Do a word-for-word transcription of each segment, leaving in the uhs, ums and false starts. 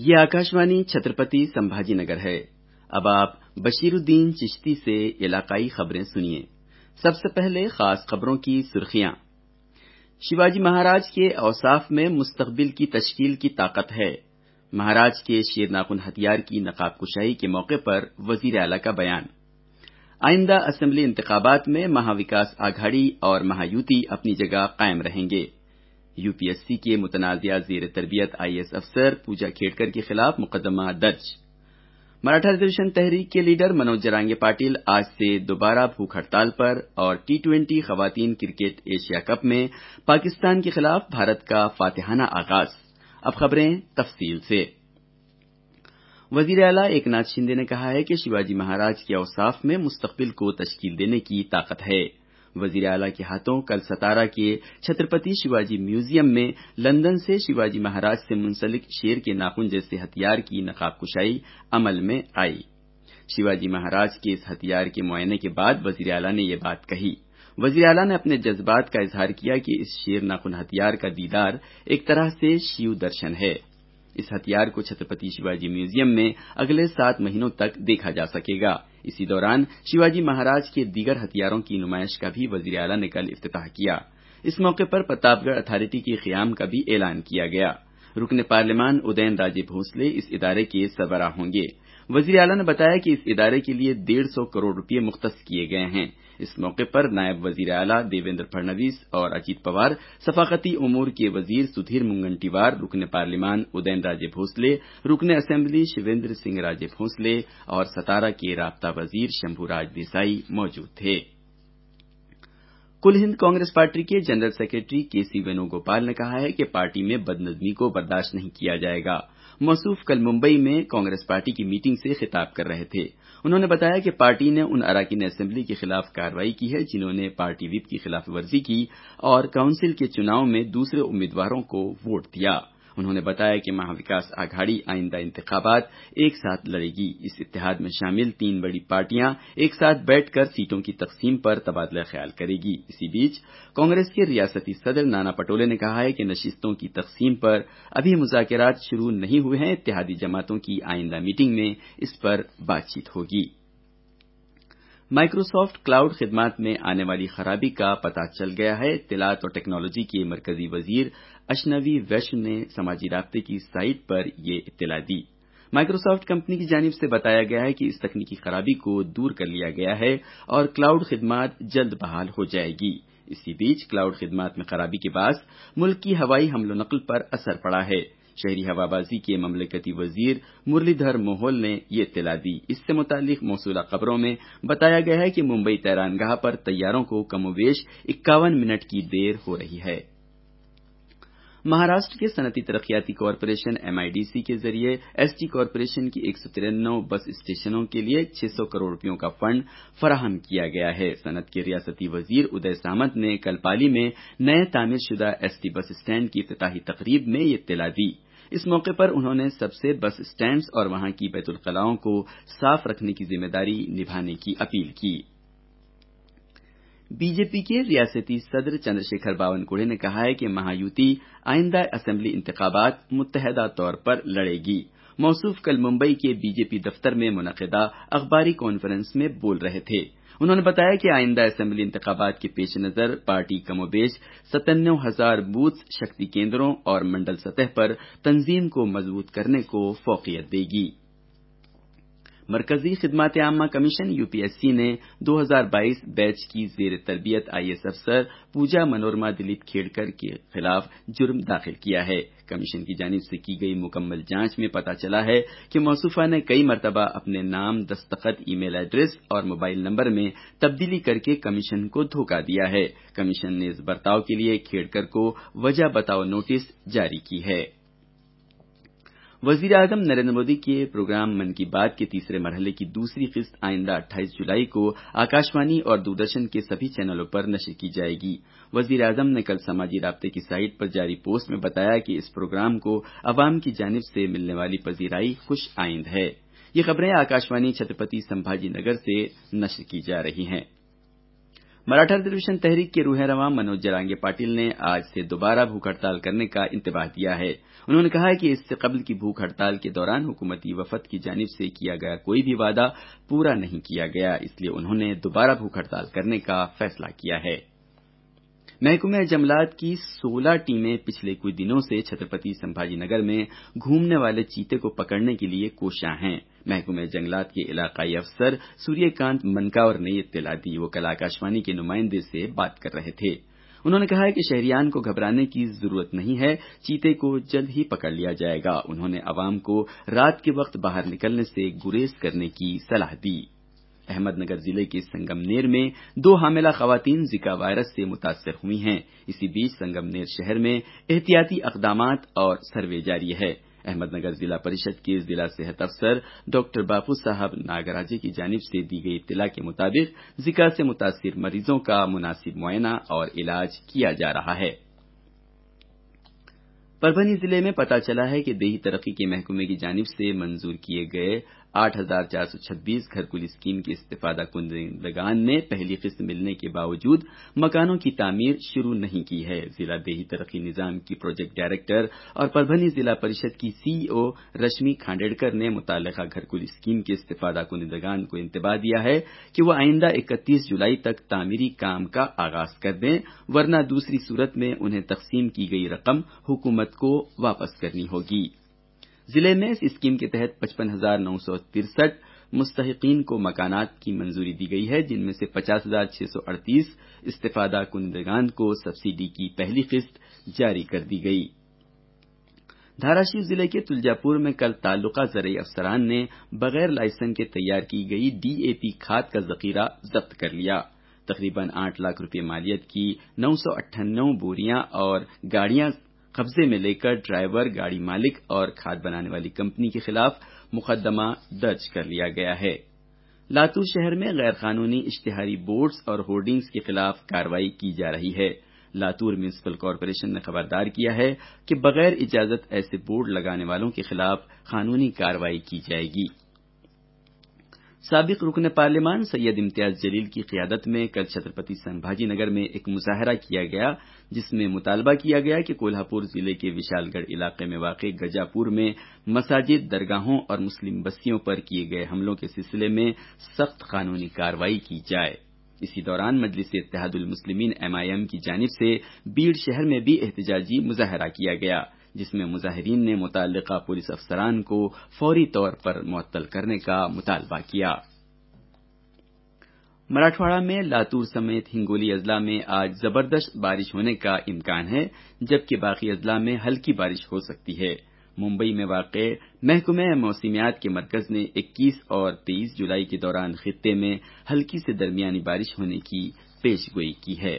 یہ آکاشوانی چھترپتی سمبھاجی نگر ہے۔ اب آپ بشیر الدین چشتی سے علاقائی خبریں سنیے۔ سب سے پہلے خاص خبروں کی سرخیاں۔ شیواجی مہاراج کے اوصاف میں مستقبل کی تشکیل کی طاقت ہے۔ مہاراج کے شیر ناخن ہتھیار کی نقاب کشائی کے موقع پر وزیر اعلیٰ کا بیان۔ آئندہ اسمبلی انتخابات میں مہا وکاس آگھاڑی اور مہایوتی اپنی جگہ قائم رہیں گے۔ یو پی ایس سی کے متنازعہ زیر تربیت آئی اے ایس افسر پوجا کھیڑکر کے خلاف مقدمہ درج۔ مراٹھا ریزرویشن تحریک کے لیڈر منوج جرانگے پاٹل آج سے دوبارہ بھوک ہڑتال پر اور ٹی ٹوئنٹی خواتین کرکٹ ایشیا کپ میں پاکستان کے خلاف بھارت کا فاتحانہ آغاز۔ اب خبریں تفصیل سے۔ وزیر اعلیٰ ایک ناتھ شندے نے کہا ہے کہ شیواجی مہاراج کے اوصاف میں مستقبل کو تشکیل دینے کی طاقت ہے۔ وزیر اعلیٰ کے ہاتھوں کل ستارا کے چھترپتی شیواجی میوزیم میں لندن سے شیواجی مہاراج سے منسلک شیر کے ناخن جیسے ہتھیار کی نقاب کشائی عمل میں آئی۔ شیواجی مہاراج کے اس ہتھیار کے معائنے کے بعد وزیر اعلیٰ نے یہ بات کہی۔ وزیر اعلیٰ نے اپنے جذبات کا اظہار کیا کہ اس شیر ناخن ہتھیار کا دیدار ایک طرح سے شیو درشن ہے۔ اس ہتھیار کو چھترپتی شیواجی میوزیم میں اگلے سات مہینوں تک دیکھا جا سکے گا۔ اسی دوران شیواجی مہاراج کے دیگر ہتھیاروں کی نمائش کا بھی وزیر اعلیٰ نے کل افتتاح کیا۔ اس موقع پر پرتاپ گڑھ اتھارٹی کے قیام کا بھی اعلان کیا گیا۔ رکن پارلیمان ادین راجے بھونسلے اس ادارے کے سربراہ ہوں گے۔ وزیر اعلیٰ نے بتایا کہ اس ادارے کے لیے ڈیڑھ سو کروڑ روپے مختص کیے گئے ہیں۔ اس موقع پر نائب وزیر اعلیٰ دیویندر پھڑنویس اور اجیت پوار، ثقافتی امور کے وزیر سدھیر منگنٹیوار، رکن پارلیمان ادین راجے بھونسلے، رکن اسمبلی شیویندر سنگھ راجے بھونسلے اور ستارا کے رابطہ وزیر شمبھو راج دیسائی موجود تھے۔ کل ہند کانگریس پارٹی کے جنرل سیکریٹری کے سی وینو گوپال نے کہا ہے کہ پارٹی میں بدنظمی کو برداشت نہیں کیا جائے گا۔ موصوف کل ممبئی میں کانگریس پارٹی کی میٹنگ سے خطاب کر رہے تھے۔ انہوں نے بتایا کہ پارٹی نے ان اراکین اسمبلی کے خلاف کارروائی کی ہے جنہوں نے پارٹی وپ کی خلاف ورزی کی اور کونسل کے چناؤ میں دوسرے امیدواروں کو ووٹ دیا۔ انہوں نے بتایا کہ مہا وکاس آگھاڑی آئندہ انتخابات ایک ساتھ لڑے گی۔ اس اتحاد میں شامل تین بڑی پارٹیاں ایک ساتھ بیٹھ کر سیٹوں کی تقسیم پر تبادلہ خیال کرے گی۔ اسی بیچ کانگریس کے ریاستی صدر نانا پٹولے نے کہا ہے کہ نشستوں کی تقسیم پر ابھی مذاکرات شروع نہیں ہوئے ہیں۔ اتحادی جماعتوں کی آئندہ میٹنگ میں اس پر بات چیت ہوگی۔ مائیکروسافٹ کلاؤڈ خدمات میں آنے والی خرابی کا پتہ چل گیا ہے۔ اطلاعات اور ٹیکنالوجی کے مرکزی وزیر اشنوی ویشنو نے سماجی رابطے کی سائٹ پر یہ اطلاع دی۔ مائیکروسافٹ کمپنی کی جانب سے بتایا گیا ہے کہ اس تکنیکی خرابی کو دور کر لیا گیا ہے اور کلاؤڈ خدمات جلد بحال ہو جائے گی۔ اسی بیچ کلاؤڈ خدمات میں خرابی کے باعث ملک کی ہوائی حمل و نقل پر اثر پڑا ہے۔ شہری ہوابازی کے مملکتی وزیر مرلی دھر موہول نے یہ اطلاع دی۔ اس سے متعلق موصولہ خبروں میں بتایا گیا ہے کہ ممبئی طیران گاہ پر طیاروں کو کم و بیش اکاون منٹ کی دیر ہو رہی ہے۔ مہاراشٹر کے صنعتی ترقیاتی corporation M I D C کے ذریعے ایس ٹی کارپوریشن کی ایک سو ترانوے بس اسٹیشنوں کے لیے چھ سو کروڑ روپیوں کا فنڈ فراہم کیا گیا ہے۔ صنعت کے ریاستی وزیر ادے سامنت نے کل پالی میں نئے تعمیر شدہ ایس ٹی بس اسٹینڈ کی افتتاحی تقریب میں یہ اطلاع دی۔ اس موقع پر انہوں نے سب سے بس اسٹینڈز اور وہاں کی بیت الخلاؤں کو صاف رکھنے کی ذمہ داری نبھانے کی اپیل کی۔ بی جے پی کے ریاستی صدر چندر شیکھر باونکوڑے نے کہا ہے کہ مہایوتی آئندہ اسمبلی انتخابات متحدہ طور پر لڑے گی۔ موصوف کل ممبئی کے بی جے پی دفتر میں منعقدہ اخباری کانفرنس میں بول رہے تھے۔ انہوں نے بتایا کہ آئندہ اسمبلی انتخابات کے پیش نظر پارٹی کم و بیش ستانوے ہزار بوتھ شکتی کیندروں اور منڈل سطح پر تنظیم کو مضبوط کرنے کو فوقیت دے گی۔ مرکزی خدمات عامہ commission U P S C نے دو ہزار بائیس بیچ کی زیر تربیت آئی اے ایس افسر پوجا منورما دلیپ کھیڑکر کے خلاف جرم داخل کیا ہے۔ کمیشن کی جانب سے کی گئی مکمل جانچ میں پتہ چلا ہے کہ موصوفہ نے کئی مرتبہ اپنے نام، دستخط، ای میل ایڈریس اور موبائل نمبر میں تبدیلی کر کے کمیشن کو دھوکہ دیا ہے۔ کمیشن نے اس برتاؤ کے لیے کھیڑکر کو وجہ بتاؤ نوٹس جاری کی ہے۔ وزیر اعظم نریندر مودی کے پروگرام من کی بات کے تیسرے مرحلے کی دوسری قسط آئندہ اٹھائیس جولائی کو آکاشوانی اور دوردرشن کے سبھی چینلوں پر نشر کی جائے گی۔ وزیر اعظم نے کل سماجی رابطے کی سائٹ پر جاری پوسٹ میں بتایا کہ اس پروگرام کو عوام کی جانب سے ملنے والی پذیرائی خوش آئند ہے۔ یہ خبریں آکاشوانی چھترپتی سمبھاجی نگر سے نشر کی جا رہی ہیں۔ مراٹھا ریزرویشن تحریک کے روح رواں منوج جرانگے پاٹل نے آج سے دوبارہ بھوک ہڑتال کرنے کا انتباہ دیا ہے۔ انہوں نے کہا کہ اس سے قبل کی بھوک ہڑتال کے دوران حکومتی وفد کی جانب سے کیا گیا کوئی بھی وعدہ پورا نہیں کیا گیا، اس لیے انہوں نے دوبارہ بھوک ہڑتال کرنے کا فیصلہ کیا ہے۔ محکمہ جنگلات کی سولہ ٹیمیں پچھلے کچھ دنوں سے چھترپتی سمبھاجی نگر میں گھومنے والے چیتے کو پکڑنے کے لیے کوشاں ہیں۔ محکمہ جنگلات کے علاقائی افسر سوریہ کانت منکاور نے اطلاع دی۔ وہ کل آکاشوانی کے نمائندے سے بات کر رہے تھے۔ انہوں نے کہا کہ شہریان کو گھبرانے کی ضرورت نہیں ہے، چیتے کو جلد ہی پکڑ لیا جائے گا۔ انہوں نے عوام کو رات کے وقت باہر نکلنے سے گریز کرنے کی صلاح دی۔ احمد نگر ضلع کے سنگمنیر میں دو حاملہ خواتین زکا وائرس سے متاثر ہوئی ہیں۔ اسی بیچ سنگمنیر شہر میں احتیاطی اقدامات اور سروے جاری ہے۔ احمد نگر ضلع پریشد کے ضلع صحت افسر ڈاکٹر باپو صاحب ناگراجے کی جانب سے دی گئی اطلاع کے مطابق زکا سے متاثر مریضوں کا مناسب معائنہ اور علاج کیا جا رہا ہے۔ پربھنی ضلع میں پتہ چلا ہے کہ دیہی ترقی کے محکمے کی جانب سے منظور کیے گئے آٹھ ہزار چار سو چھبیس گھر کل اسکیم کے استفادہ کنندگان نے پہلی قسط ملنے کے باوجود مکانوں کی تعمیر شروع نہیں کی ہے۔ ضلع دیہی ترقی نظام کی پروجیکٹ ڈائریکٹر اور پربھنی ضلع پریشد کی سی ای او رشمی کھانڈیڑکر نے متعلقہ گھر کل اسکیم کے استفادہ کنندگان کو انتباہ دیا ہے کہ وہ آئندہ اکتیس جولائی تک تعمیری کام کا آغاز کر دیں، ورنہ دوسری صورت میں انہیں تقسیم کی گئی رقم حکومت کو واپس کرنی ہوگی۔ ضلع میں اس اسکیم کے تحت پچپن ہزار نو سو ترسٹھ مستحقین کو مکانات کی منظوری دی گئی ہے، جن میں سے پچاس ہزار چھ سو اڑتیس استفادہ کنندگان کو سبسڈی کی پہلی قسط جاری کر دی گئی۔ دھاراشیو ضلع کے تلجا پور میں کل تعلقہ زرعی افسران نے بغیر لائسنس کے تیار کی گئی ڈی اے پی کھاد کا ذخیرہ ضبط کر لیا۔ تقریباً آٹھ لاکھ روپے مالیت کی نو سو اٹھانوے بوریاں اور گاڑیاں قبضے میں لے کر ڈرائیور، گاڑی مالک اور کھاد بنانے والی کمپنی کے خلاف مقدمہ درج کر لیا گیا ہے۔ لاتور شہر میں غیر قانونی اشتہاری بورڈز اور ہورڈنگز کے خلاف کارروائی کی جا رہی ہے۔ لاتور میونسپل کارپوریشن نے خبردار کیا ہے کہ بغیر اجازت ایسے بورڈ لگانے والوں کے خلاف قانونی کارروائی کی جائے گی۔ سابق رکن پارلیمان سید امتیاز جلیل کی قیادت میں کل چھترپتی سمبھاجی نگر میں ایک مظاہرہ کیا گیا، جس میں مطالبہ کیا گیا کہ کولہاپور ضلع کے وشال گڑھ علاقے میں واقع گجاپور میں مساجد، درگاہوں اور مسلم بستیوں پر کیے گئے حملوں کے سلسلے میں سخت قانونی کارروائی کی جائے۔ اسی دوران مجلس اتحاد المسلمین ایم آئی ایم کی جانب سے بیڑ شہر میں بھی احتجاجی مظاہرہ کیا گیا، جس میں مظاہرین نے متعلقہ پولیس افسران کو فوری طور پر معطل کرنے کا مطالبہ کیا۔ مراٹھواڑہ میں لاتور سمیت ہنگولی اضلاع میں آج زبردست بارش ہونے کا امکان ہے، جبکہ باقی اضلاع میں ہلکی بارش ہو سکتی ہے۔ ممبئی میں واقع محکمہ موسمیات کے مرکز نے اکیس اور تیئیس جولائی کے دوران خطے میں ہلکی سے درمیانی بارش ہونے کی پیش گوئی کی ہے۔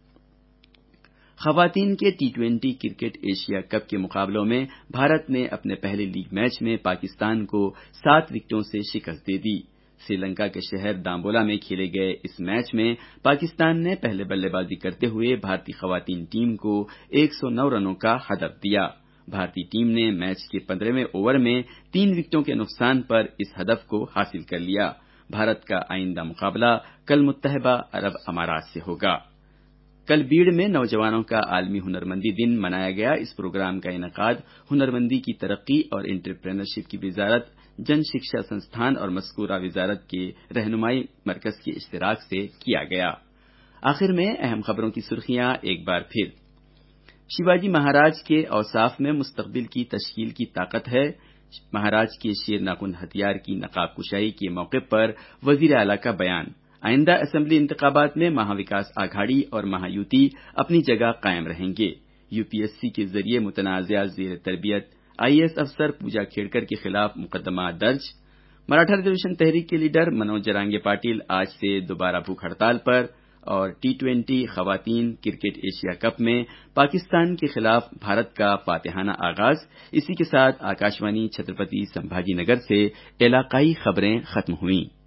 خواتین کے T twenty cricket Asia cup کے مقابلوں میں بھارت نے اپنے پہلے لیگ میچ میں پاکستان کو سات وکٹوں سے شکست دے دی۔ سری لنکا کے شہر دامبولا میں کھیلے گئے اس میچ میں پاکستان نے پہلے بلے بازی کرتے ہوئے بھارتی خواتین ٹیم کو ایک سو نو رنوں کا ہدف دیا۔ بھارتی ٹیم نے میچ کے پندرہویں اوور میں تین وکٹوں کے نقصان پر اس ہدف کو حاصل کر لیا۔ بھارت کا آئندہ مقابلہ کل متحدہ عرب امارات سے ہوگا۔ کل بیڑ میں نوجوانوں کا عالمی ہنرمندی دن منایا گیا۔ اس پروگرام کا انعقاد ہنرمندی کی ترقی اور انٹرپرینرشپ کی وزارت، جن شکشا سنستھان اور مذکورہ وزارت کے رہنمائی مرکز کے اشتراک سے کیا گیا۔ آخر میں اہم خبروں کی سرخیاں ایک بار پھر۔ شیواجی مہاراج کے اوصاف میں مستقبل کی تشکیل کی طاقت ہے۔ مہاراج کے شیر ناخن ہتھیار کی نقاب کشائی کے موقع پر وزیر اعلی کا بیان۔ آئندہ اسمبلی انتخابات میں مہا وکاس آگھاڑی اور مہا یوتی اپنی جگہ قائم رہیں گے۔ یو پی ایس سی کے ذریعے متنازعہ زیر تربیت آئی اے ایس افسر پوجا کھیڑکر کے خلاف مقدمہ درج۔ مراٹھا ریزرویشن تحریک کے لیڈر منوج جرانگے پاٹل آج سے دوبارہ بھوک ہڑتال پر، اور ٹی ٹوئنٹی خواتین کرکٹ ایشیا کپ میں پاکستان کے خلاف بھارت کا فاتحانہ آغاز۔ اسی کے ساتھ آکاشوانی چھترپتی سمبھاجی نگر سے علاقائی خبریں ختم ہوئیں۔